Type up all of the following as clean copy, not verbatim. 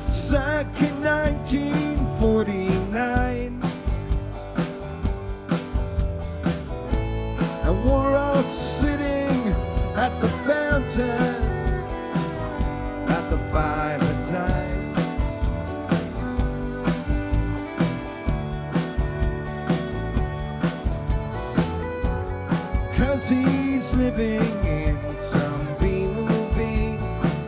Back in 1949, and we're all sitting at the fountain at the Valentine. Cause he's living in some B-movie.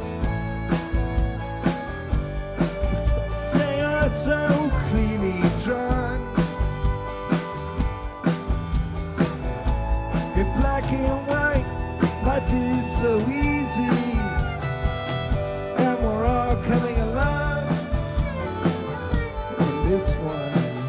They are so clearly drawn in black and white. Life is so easy, and we're all coming along in this one.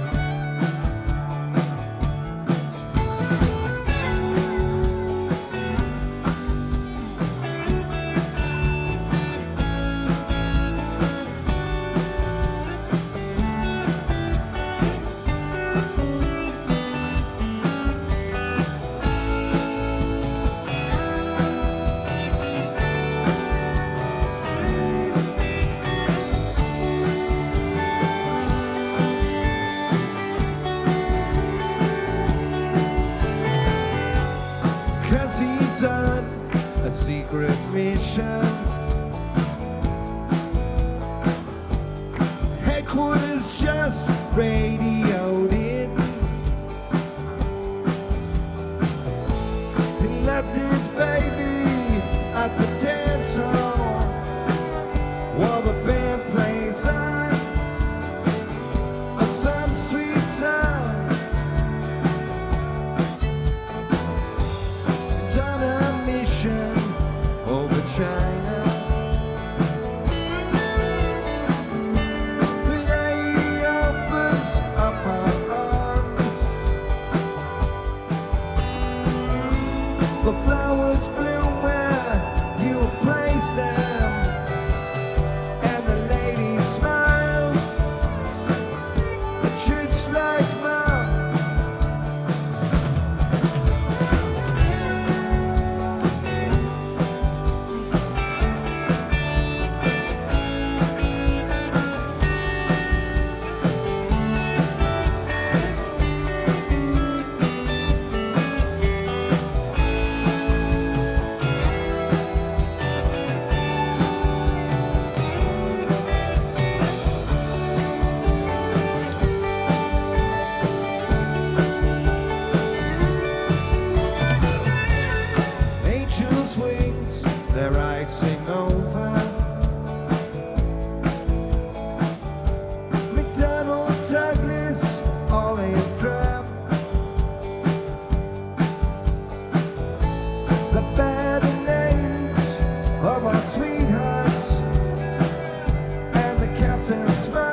He's on a secret mission. Headquarters just radioed in. He left his baby at the dance hall while the band plays on some sweet song. Over China, the lady opens up her arms. The flowers bloom where you place them, and the lady smiles just like mom. They're icing over. McDonnell Douglas, olive drab. The better names of our sweethearts, and the captain smiles.